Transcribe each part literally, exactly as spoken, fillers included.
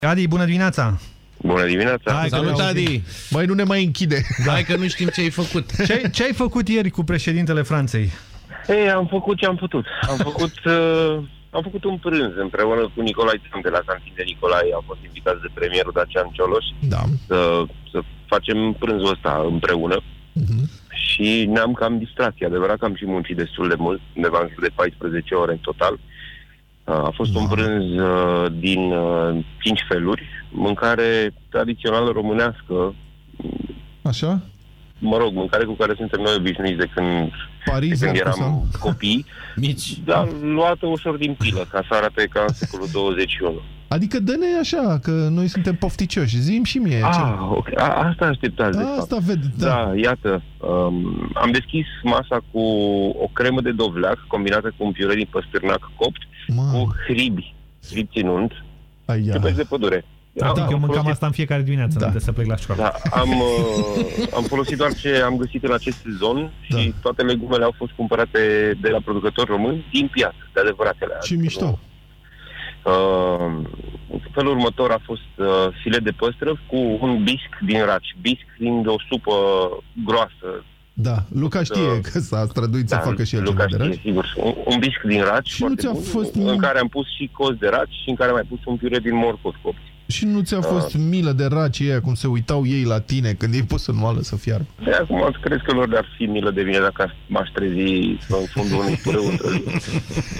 Adi, bună dimineața! Bună dimineața! Hai, salut, Adi! Băi, nu ne mai închide. Da. Hai că nu știm ce ai făcut. Ce, ce ai făcut ieri cu președintele Franței? Ei, am făcut ce am putut. Am făcut, uh, am făcut un prânz împreună cu Nicolae Țam de la Cantin de Nicolae. Am fost invitați de premierul Dacian Cioloș Da. să, să facem prânzul ăsta împreună. Uh-huh. Și ne-am cam distrat. E adevărat că am și muncit destul de mult, undeva în jur de paisprezece ore în total. A fost un prânz uh, din uh, cinci feluri, mâncare tradițională românească. Așa? Mă rog, mâncare cu care suntem noi obișnuiți de când, Parizer, de când eram sau... copii, mici, dar luată ușor din pilă, ca să arate ca în secolul douăzeci și unu. Adică dă-ne așa, că noi suntem pofticioși. Zi-mi și mie. Ah, ce... okay. A, asta așteptați, de Asta fapt. ved, da. Da, iată, um, am deschis masa cu o cremă de dovleac combinată cu un piure din păstârnac copt, Ma. cu hribi, hribi ținunt, și păi de pădure. Da, da, eu mâncam folosit... asta în fiecare dimineață, da. înainte să plec la școală. Da, am, uh, am folosit doar ce am găsit în acest sezon și da. Toate legumele au fost cumpărate de la producători români din piață, de adevăratele. Ce mișto! Uh, felul următor a fost uh, filet de păstrăv cu un bisc din raci. Bisc fiind o supă groasă. Da, Luca știe uh, că s-a străduit da, să facă și el Luca ceva de raci. sigur. Un, un bisc din raci și nu ți-a bun, fost în care am pus și cozi de raci și în care am mai pus un piure din morcov copți. Și nu ți-a fost uh, milă de racii ăia, cum se uitau ei la tine când ei pus în oală să fiarbă? De acum crezi că lor de-ar fi milă de mine dacă m-aș trezi în fundul unui pureu într-o zi.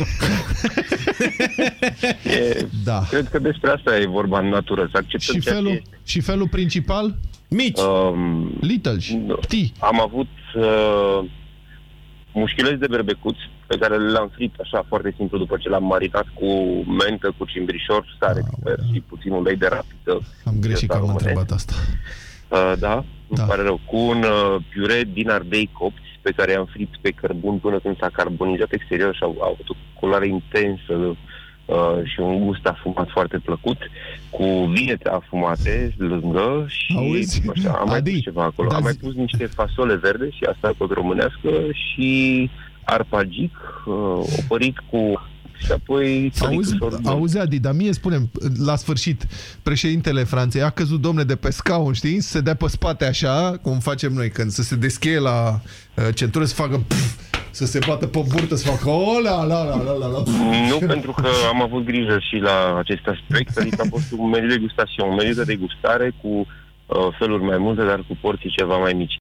e, da. Cred că despre asta e vorba în natură, să acceptăm și felul, ce și felul principal? Mici. Um, Littles. Tii. Am avut uh, mușchiuleți de berbecuți pe care le-am fript așa foarte simplu după ce l-am marinat cu mentă, cu cimbrișor, sare, piper și puțin ulei de rapiță. Am greșit că am întrebat asta. Uh, da, îmi da. pare rău. Cu un uh, piure din ardei copți pe care i-am fript pe cărbun până când s-a carbonizat exterior și au, au avut o culoare intensă uh, și un gust afumat foarte plăcut, cu vinete afumate lângă și auzi? Așa, am Adi, mai pus ceva acolo. da, am mai zi... pus niște fasole verde și asta tot românească și arpagic, uh, opărit cu... Și apoi... Auzi, auzi, Adi, dar mie spune, la sfârșit, președintele Franței a căzut, domne, de pe scaun, știi? Să se dea pe spate așa, cum facem noi, când să se descheie la uh, centură, să facă... Pf, să se bată pe burtă, să facă... Ola, la, la, la, la, la. Nu, pentru că am avut grijă și la acest aspect, adică a fost un meniu de degustație, un meniu de degustare cu uh, feluri mai multe, dar cu porții ceva mai mici.